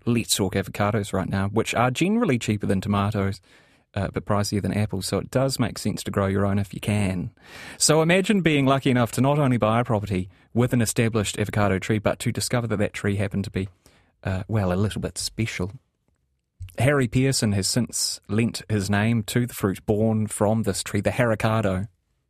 let's talk avocados right now, which are generally cheaper than tomatoes, but pricier than apples, so it does make sense to grow your own if you can. So imagine being lucky enough to not only buy a property with an established avocado tree, but to discover that that tree happened to be, a little bit special. Harry Pearson has since lent his name to the fruit born from this tree, the Haricado.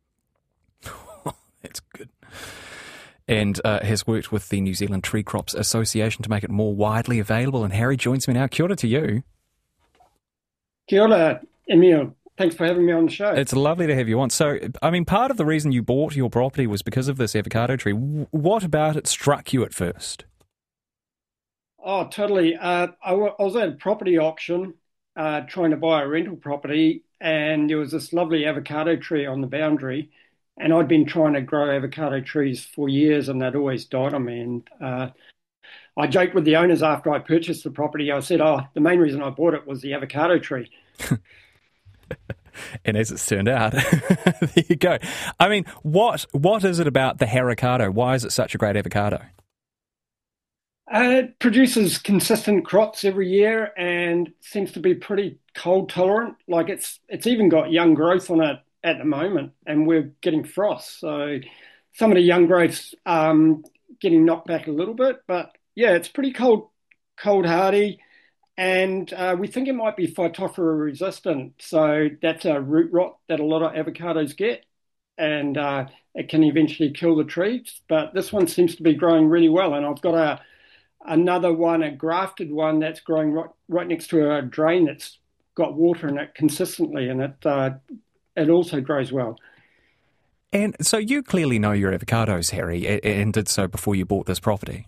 That's good. And has worked with the New Zealand Tree Crops Association to make it more widely available. And Harry joins me now. Kia ora to you. Kia ora, Emil. Thanks for having me on the show. It's lovely to have you on. So, I mean, part of the reason you bought your property was because of this avocado tree. What about it struck you at first? Oh, totally. I was at a property auction trying to buy a rental property, and there was this lovely avocado tree on the boundary. And I'd been trying to grow avocado trees for years, and they'd always died on me. And I joked with the owners after I purchased the property. I said, the main reason I bought it was the avocado tree. And as it's turned out, there you go. I mean, what is it about the Haricado? Why is it such a great avocado? It produces consistent crops every year and seems to be pretty cold tolerant. Like it's even got young growth on it at the moment, and we're getting frost. So some of the young growth's getting knocked back a little bit. But yeah, it's pretty cold hardy. And we think it might be Phytophthora resistant. So that's a root rot that a lot of avocados get. And it can eventually kill the trees. But this one seems to be growing really well. And I've got another one, a grafted one that's growing right next to a drain that's got water in it consistently. And it also grows well. And so you clearly know your avocados, Harry, and did so before you bought this property.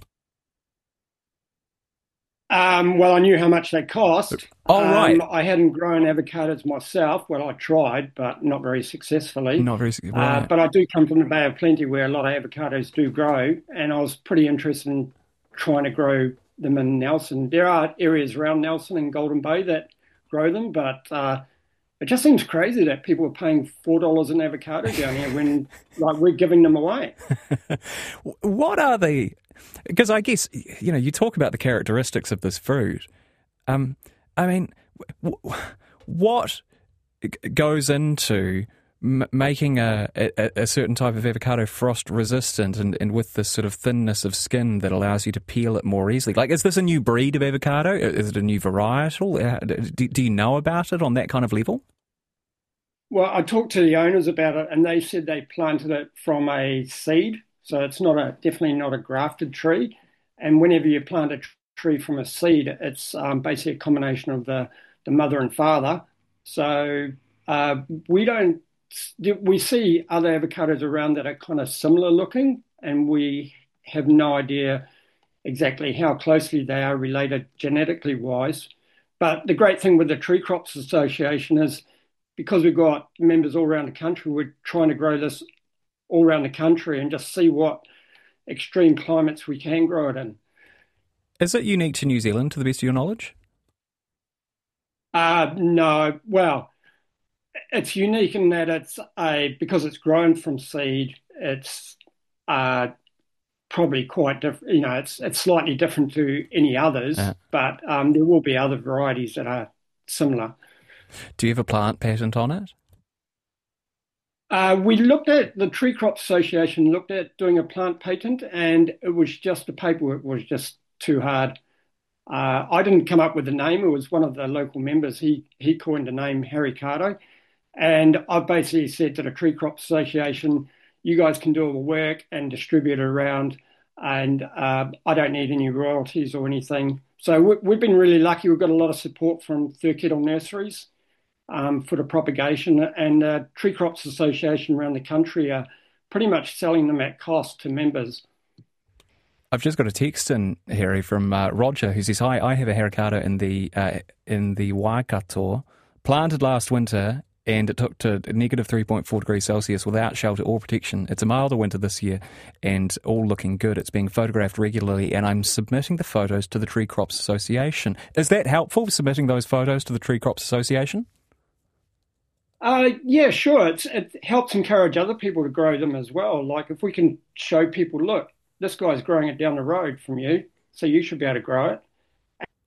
Well, I knew how much they cost. Oh, right. I hadn't grown avocados myself. Well, I tried, but not very successfully. Not very successfully. Right. But I do come from the Bay of Plenty where a lot of avocados do grow, and I was pretty interested in trying to grow them in Nelson. There are areas around Nelson and Golden Bay that grow them, but it just seems crazy that people are paying $4 an avocado down here when we're giving them away. What are they? Because I guess, you talk about the characteristics of this fruit. I mean, what goes into making a certain type of avocado frost resistant and with this sort of thinness of skin that allows you to peel it more easily? Like, is this a new breed of avocado? Is it a new varietal? Do you know about it on that kind of level? Well, I talked to the owners about it, and they said they planted it from a seed. So it's definitely not a grafted tree. And whenever you plant a tree from a seed, it's basically a combination of the mother and father. So we see other avocados around that are kind of similar looking, and we have no idea exactly how closely they are related genetically wise. But the great thing with the Tree Crops Association is because we've got members all around the country, we're trying to grow this all around the country and just see what extreme climates we can grow it in. Is it unique to New Zealand, to the best of your knowledge? No. Well, it's unique in that because it's grown from seed, it's probably quite different. It's slightly different to any others, but there will be other varieties that are similar. Do you have a plant patent on it? We looked at the Tree Crops Association looked at doing a plant patent, and it was just the paperwork was just too hard. I didn't come up with the name. It was one of the local members. He coined the name Haricado, and I basically said to the Tree Crops Association, "You guys can do all the work and distribute it around, and I don't need any royalties or anything." So we've been really lucky. We've got a lot of support from Thurkettle Nurseries for the propagation, and Tree Crops Association around the country are pretty much selling them at cost to members. I've just got a text in, Harry, from Roger, who says, "Hi, I have a Haricado in the Waikato, planted last winter, and it took to negative 3.4 degrees Celsius without shelter or protection. It's a milder winter this year, and all looking good. It's being photographed regularly, and I'm submitting the photos to the Tree Crops Association." Is that helpful, submitting those photos to the Tree Crops Association? Yeah, sure. It helps encourage other people to grow them as well. Like if we can show people, look, this guy's growing it down the road from you, so you should be able to grow it.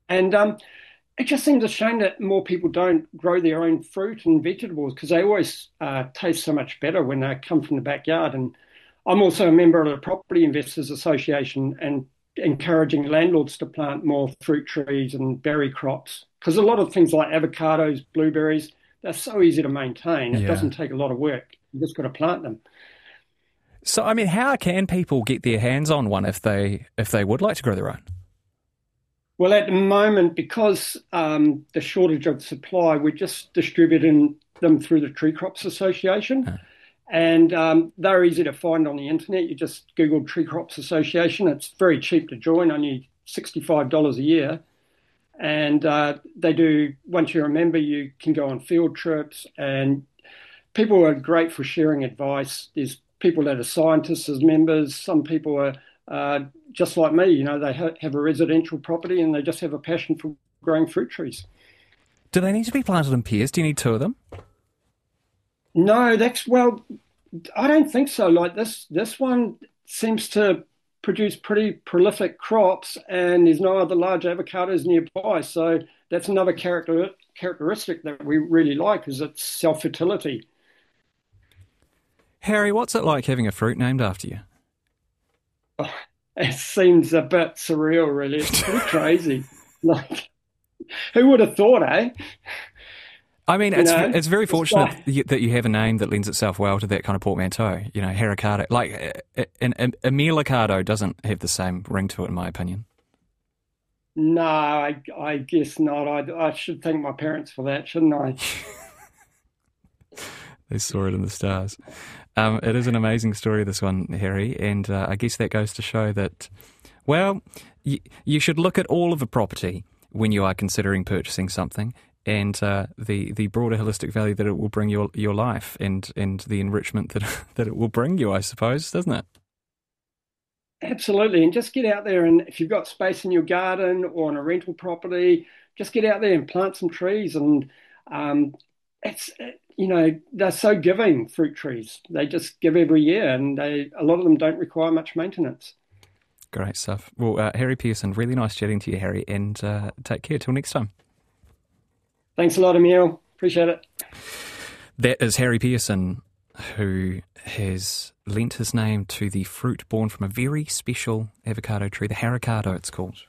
And it just seems a shame that more people don't grow their own fruit and vegetables because they always taste so much better when they come from the backyard. And I'm also a member of the Property Investors Association and encouraging landlords to plant more fruit trees and berry crops because a lot of things like avocados, blueberries, they're so easy to maintain. It Yeah. doesn't take a lot of work. You just got to plant them. So, I mean, how can people get their hands on one if they would like to grow their own? Well, at the moment, because the shortage of supply, we're just distributing them through the Tree Crops Association. Uh, And they're easy to find on the internet. You just Google Tree Crops Association. It's very cheap to join, only $65 a year. And they do, once you're a member, you can go on field trips, and people are great for sharing advice. There's people that are scientists as members. Some people are just like me, they have a residential property and they just have a passion for growing fruit trees. do they need to be planted in pairs? Do you need two of them? No, well, I don't think so. Like this one seems to produce pretty prolific crops, and there's no other large avocados nearby. So that's another characteristic that we really like is its self-fertility. Harry, what's it like having a fruit named after you? Oh, it seems a bit surreal, really. It's pretty crazy. Like, who would have thought, eh? I mean, You know, it's very it's fortunate that you have a name that lends itself well to that kind of portmanteau. You know, Heracado. Like, an Amilicado doesn't have the same ring to it, in my opinion. no, I guess not. I should thank my parents for that, shouldn't I? They saw it in the stars. It is an amazing story, this one, Harry, and I guess that goes to show that, well, you should look at all of the property when you are considering purchasing something, and the broader holistic value that it will bring your life, and the enrichment that it will bring you, I suppose, doesn't it? Absolutely. And just get out there, and if you've got space in your garden or on a rental property, just get out there and plant some trees. And it's, they're so giving, fruit trees. They just give every year, and a lot of them don't require much maintenance. Great stuff. Well, Harry Pearson, really nice chatting to you, Harry, and take care. Till next time. Thanks a lot, Emil. Appreciate it. That is Harry Pearson, who has lent his name to the fruit born from a very special avocado tree, the Heracado it's called.